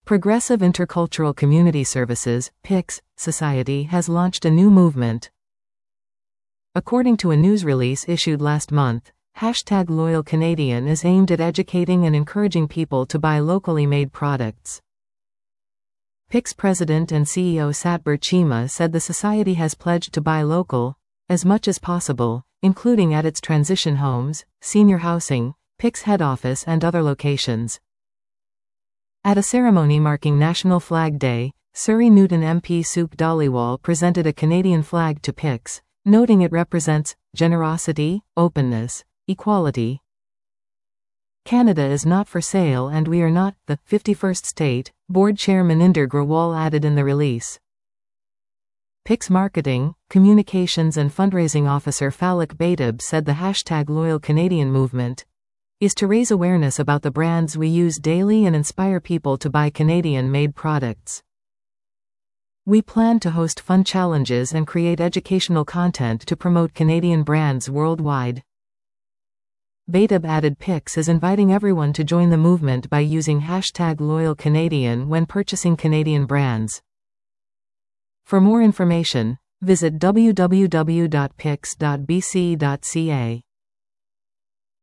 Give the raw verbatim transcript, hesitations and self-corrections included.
Progressive Intercultural Community Services (P I C S) Society has launched a new movement. According to a news release issued last month, hashtag Loyal Canadian is aimed at educating and encouraging people to buy locally made products. P I C S President and C E O Satbir Chima said the society has pledged to buy local, as much as possible, including at its transition homes, senior housing, P I C S head office and other locations. At a ceremony marking National Flag Day, Surrey Newton M P Sukh Dhaliwal presented a Canadian flag to P I C S, noting it represents generosity, openness, equality. Canada is not for sale and we are not the fifty-first state, Board Chair Maninder Grawal added in the release. P I C S Marketing, Communications and Fundraising Officer Falak Baitab said the hashtag Loyal Canadian movement is to raise awareness about the brands we use daily and inspire people to buy Canadian-made products. We plan to host fun challenges and create educational content to promote Canadian brands worldwide. Baitab added P I C S is inviting everyone to join the movement by using hashtag Loyal Canadian when purchasing Canadian brands. For more information, visit w w w dot p i c s dot b c dot c a.